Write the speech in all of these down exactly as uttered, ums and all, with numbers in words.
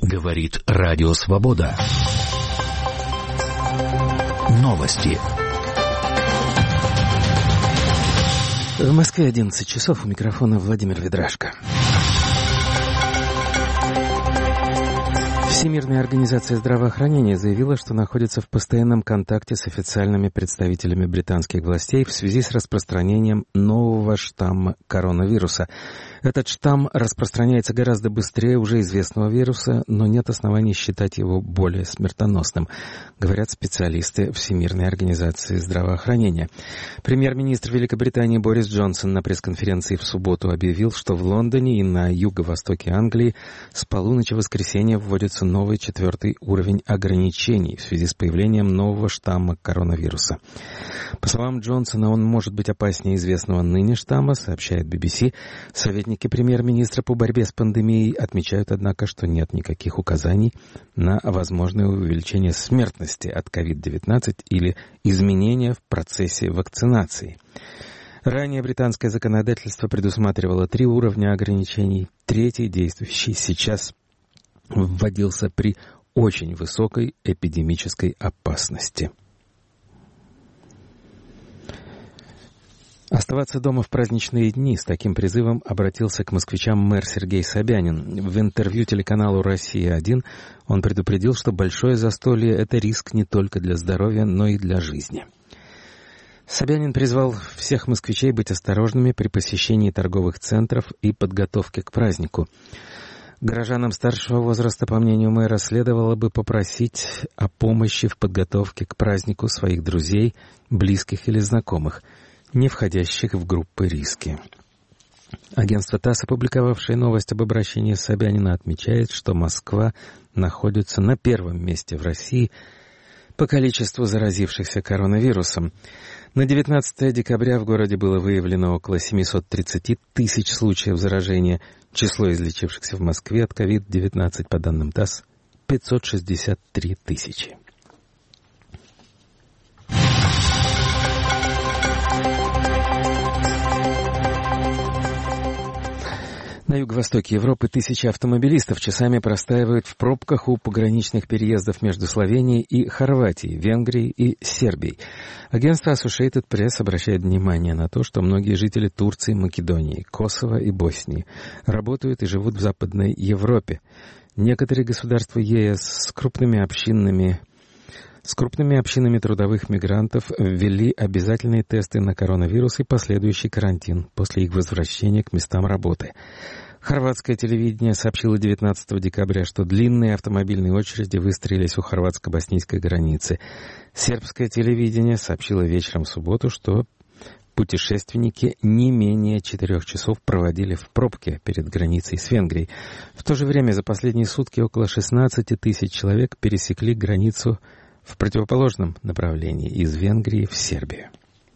Говорит Радио Свобода. Новости. В Москве одиннадцать часов, у микрофона Владимир Ведрашко. Всемирная организация здравоохранения заявила, что находится в постоянном контакте с официальными представителями британских властей в связи с распространением нового штамма коронавируса. Этот штамм распространяется гораздо быстрее уже известного вируса, но нет оснований считать его более смертоносным, говорят специалисты Всемирной организации здравоохранения. Премьер-министр Великобритании Борис Джонсон на пресс-конференции в субботу объявил, что в Лондоне и на юго-востоке Англии с полуночи воскресенья вводится новый четвертый уровень ограничений в связи с появлением нового штамма коронавируса. По словам Джонсона, он может быть опаснее известного ныне штамма, сообщает би би си. Советники премьер-министра по борьбе с пандемией отмечают, однако, что нет никаких указаний на возможное увеличение смертности от ковид девятнадцать или изменения в процессе вакцинации. Ранее британское законодательство предусматривало три уровня ограничений. Третий, действующий сейчас, вводился при очень высокой эпидемической опасности. Оставаться дома в праздничные дни. С таким призывом обратился к москвичам мэр Сергей Собянин. В интервью телеканалу «Россия один» он предупредил, что большое застолье – это риск не только для здоровья, но и для жизни. Собянин призвал всех москвичей быть осторожными при посещении торговых центров и подготовке к празднику. Горожанам старшего возраста, по мнению мэра, следовало бы попросить о помощи в подготовке к празднику своих друзей, близких или знакомых, не входящих в группы риски. Агентство ТАСС, опубликовавшее новость об обращении Собянина, отмечает, что Москва находится на первом месте в России по количеству заразившихся коронавирусом. На девятнадцатое декабря в городе было выявлено около семьсот тридцать тысяч случаев заражения. Число излечившихся в Москве от ковид девятнадцать, по данным ТАСС, пятьсот шестьдесят три тысячи. На юго-востоке Европы тысячи автомобилистов часами простаивают в пробках у пограничных переездов между Словенией и Хорватией, Венгрией и Сербией. Агентство Associated Press обращает внимание на то, что многие жители Турции, Македонии, Косово и Боснии работают и живут в Западной Европе. Некоторые государства ЕС с крупными общинами С крупными общинами трудовых мигрантов ввели обязательные тесты на коронавирус и последующий карантин после их возвращения к местам работы. Хорватское телевидение сообщило девятнадцатого декабря, что длинные автомобильные очереди выстроились у хорватско-боснийской границы. Сербское телевидение сообщило вечером в субботу, что путешественники не менее четырех часов проводили в пробке перед границей с Венгрией. В то же время за последние сутки около шестнадцати тысяч человек пересекли границу в противоположном направлении из Венгрии в Сербию.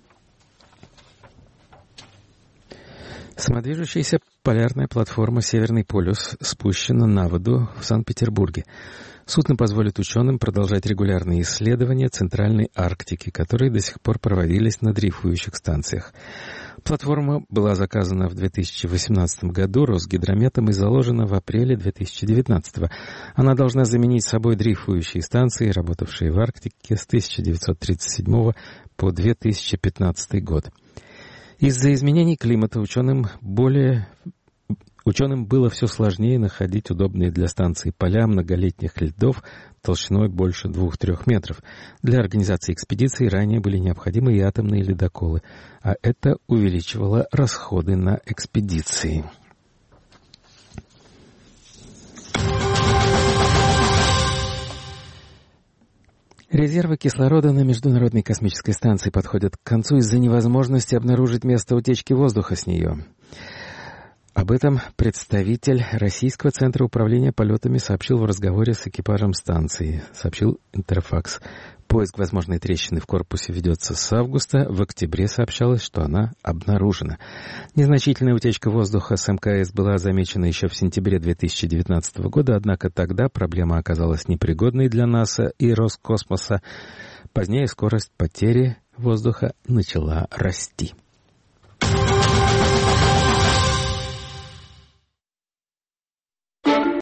Самодвижущаяся полярная платформа «Северный полюс» спущена на воду в Санкт-Петербурге. Судно позволит ученым продолжать регулярные исследования Центральной Арктики, которые до сих пор проводились на дрейфующих станциях. Платформа была заказана в две тысячи восемнадцатом году Росгидрометом и заложена в апреле две тысячи девятнадцатого. Она должна заменить собой дрейфующие станции, работавшие в Арктике с тысяча девятьсот тридцать седьмого по две тысячи пятнадцатый год. Из-за изменений климата ученым более... Ученым было все сложнее находить удобные для станции поля многолетних льдов толщиной больше двух-трех метров. Для организации экспедиции ранее были необходимы и атомные ледоколы, а это увеличивало расходы на экспедиции. Резервы кислорода на Международной космической станции подходят к концу из-за невозможности обнаружить место утечки воздуха с нее. Об этом представитель Российского центра управления полетами сообщил в разговоре с экипажем станции, сообщил Интерфакс. Поиск возможной трещины в корпусе ведется с августа. В октябре сообщалось, что она обнаружена. Незначительная утечка воздуха с МКС была замечена еще в сентябре две тысячи девятнадцатого года, однако тогда проблема оказалась непригодной для НАСА и Роскосмоса. Позднее скорость потери воздуха начала расти.